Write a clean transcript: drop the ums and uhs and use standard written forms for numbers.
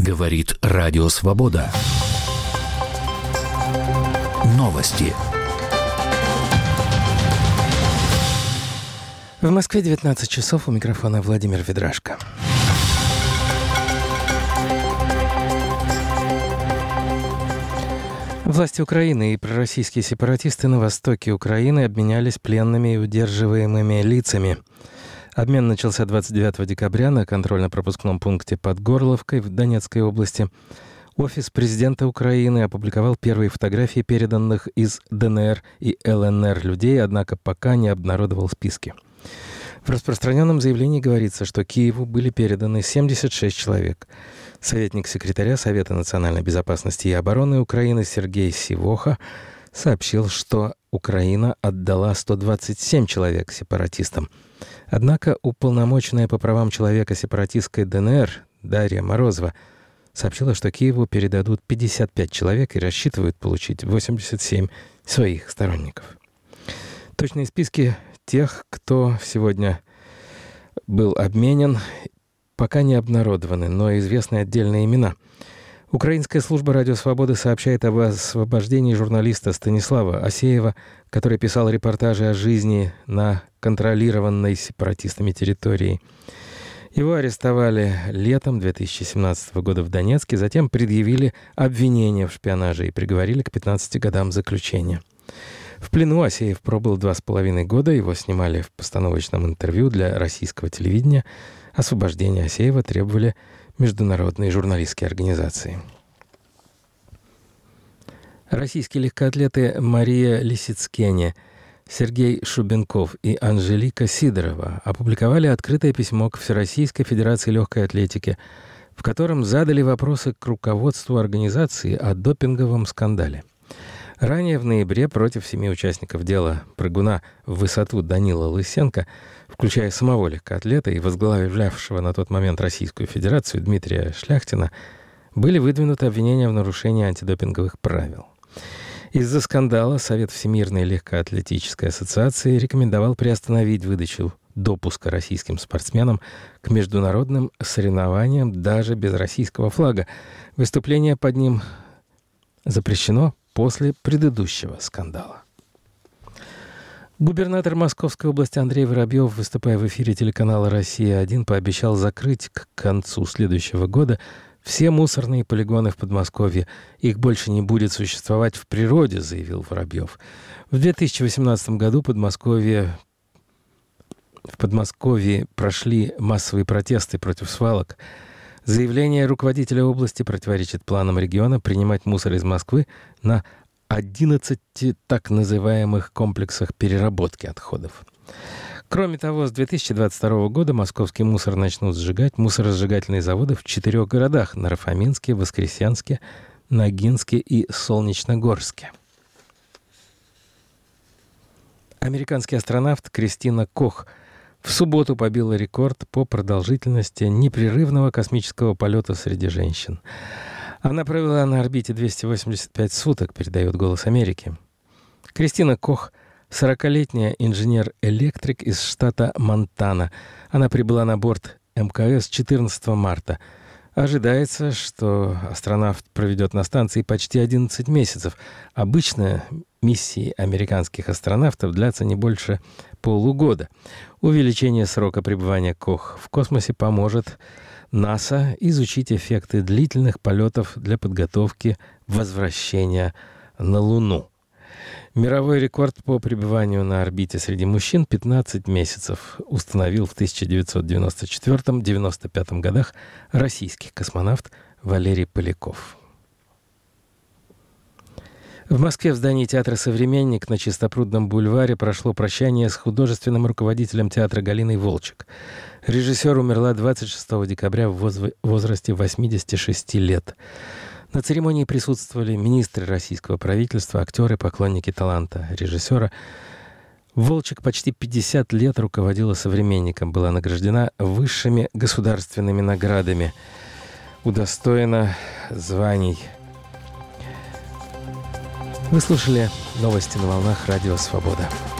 Говорит Радио Свобода. Новости. В Москве 19 часов. У микрофона Владимир Ведрашко. Власти Украины и пророссийские сепаратисты на востоке Украины обменялись пленными и удерживаемыми лицами. Обмен начался 29 декабря на контрольно-пропускном пункте под Горловкой в Донецкой области. Офис президента Украины опубликовал первые фотографии переданных из ДНР и ЛНР людей, однако пока не обнародовал списки. В распространенном заявлении говорится, что Киеву были переданы 76 человек. Советник секретаря Совета национальной безопасности и обороны Украины Сергей Сивоха сообщил, что Украина отдала 127 человек сепаратистам. Однако уполномоченная по правам человека сепаратистской ДНР Дарья Морозова сообщила, что Киеву передадут 55 человек и рассчитывают получить 87 своих сторонников. Точные списки тех, кто сегодня был обменен, пока не обнародованы, но известны отдельные имена. Украинская служба «Радио Свободы» сообщает об освобождении журналиста Станислава Асеева, который писал репортажи о жизни на контролированной сепаратистами территории. Его арестовали летом 2017 года в Донецке, затем предъявили обвинение в шпионаже и приговорили к 15 годам заключения. В плену Асеев пробыл 2,5 года, его снимали в постановочном интервью для российского телевидения. Освобождение Асеева требовали международные журналистские организации. Российские легкоатлеты Мария Лисицкене, Сергей Шубенков и Анжелика Сидорова опубликовали открытое письмо к Всероссийской Федерации легкой атлетики, в котором задали вопросы к руководству организации о допинговом скандале. Ранее в ноябре против 7 участников дела прыгуна в высоту Данила Лысенко, включая самого легкоатлета и возглавлявшего на тот момент Российскую Федерацию Дмитрия Шляхтина, были выдвинуты обвинения в нарушении антидопинговых правил. Из-за скандала Совет Всемирной легкоатлетической ассоциации рекомендовал приостановить выдачу допуска российским спортсменам к международным соревнованиям даже без российского флага. Выступление под ним запрещено после предыдущего скандала. Губернатор Московской области Андрей Воробьев, выступая в эфире телеканала «Россия-1», пообещал закрыть к концу следующего года все мусорные полигоны в Подмосковье. Их больше не будет существовать в природе, заявил Воробьев. В 2018 году в Подмосковье прошли массовые протесты против свалок. Заявление руководителя области противоречит планам региона принимать мусор из Москвы на 11 так называемых комплексах переработки отходов. Кроме того, с 2022 года московский мусор начнут сжигать мусоросжигательные заводы в 4 городах – Нарфаминске, Воскресенске, Ногинске и Солнечногорске. Американский астронавт Кристина Кох в субботу побила рекорд по продолжительности непрерывного космического полета среди женщин. Она провела на орбите 285 суток, передает «Голос Америки». Кристина Кох — 40-летняя инженер-электрик из штата Монтана. Она прибыла на борт МКС 14 марта. Ожидается, что астронавт проведет на станции почти 11 месяцев. Обычно миссии американских астронавтов длятся не больше полугода. Увеличение срока пребывания Кох в космосе поможет НАСА изучить эффекты длительных полетов для подготовки возвращения на Луну. Мировой рекорд по пребыванию на орбите среди мужчин 15 месяцев установил в 1994-1995 годах российский космонавт Валерий Поляков. В Москве в здании театра «Современник» на Чистопрудном бульваре прошло прощание с художественным руководителем театра Галиной Волчек. Режиссер умерла 26 декабря в возрасте 86 лет. На церемонии присутствовали министры российского правительства, актеры, поклонники таланта режиссера. Волчек почти 50 лет руководила «Современником», была награждена высшими государственными наградами, удостоена званий. Вы слушали новости на волнах Радио Свобода.